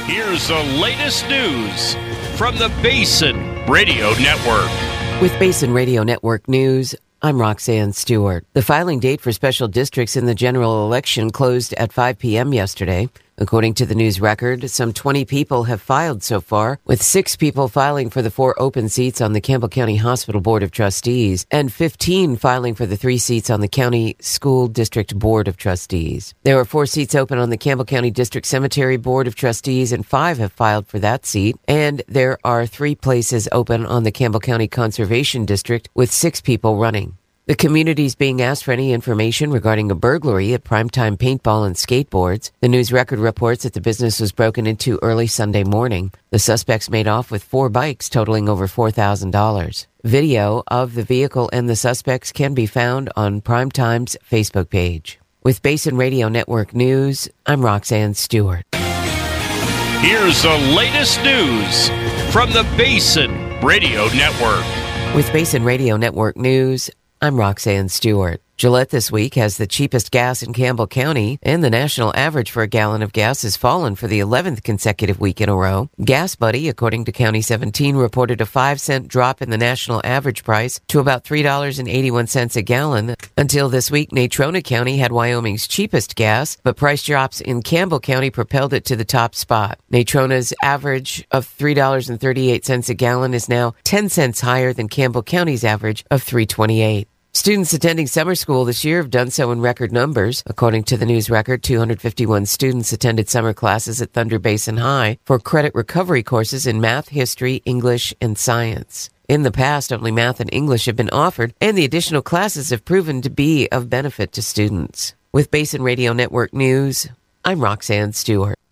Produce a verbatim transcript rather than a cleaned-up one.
Here's the latest news from the Basin Radio Network. With Basin Radio Network News, I'm Roxanne Stewart. The filing date for special districts in the general election closed at five p.m. yesterday. According to the news record, some twenty people have filed so far, with six people filing for the four open seats on the Campbell County Hospital Board of Trustees and fifteen filing for the three seats on the County School District Board of Trustees. There are four seats open on the Campbell County District Cemetery Board of Trustees, and five have filed for that seat. And there are three places open on the Campbell County Conservation District, with six people running. The community is being asked for any information regarding a burglary at Primetime Paintball and Skateboards. The news record reports that the business was broken into early Sunday morning. The suspects made off with four bikes totaling over four thousand dollars. Video of the vehicle and the suspects can be found on Primetime's Facebook page. With Basin Radio Network News, I'm Roxanne Stewart. Here's the latest news from the Basin Radio Network. With Basin Radio Network News, I'm Roxanne Stewart. Gillette this week has the cheapest gas in Campbell County, and the national average for a gallon of gas has fallen for the eleventh consecutive week in a row. Gas Buddy, according to County seventeen, reported a five cent drop in the national average price to about three dollars and eighty-one cents a gallon. Until this week, Natrona County had Wyoming's cheapest gas, but price drops in Campbell County propelled it to the top spot. Natrona's average of three dollars and thirty-eight cents a gallon is now ten cents higher than Campbell County's average of three dollars and twenty-eight cents. Students attending summer school this year have done so in record numbers. According to the news record, two hundred fifty-one students attended summer classes at Thunder Basin High for credit recovery courses in math, history, English, and science. In the past, only math and English have been offered, and the additional classes have proven to be of benefit to students. With Basin Radio Network News, I'm Roxanne Stewart.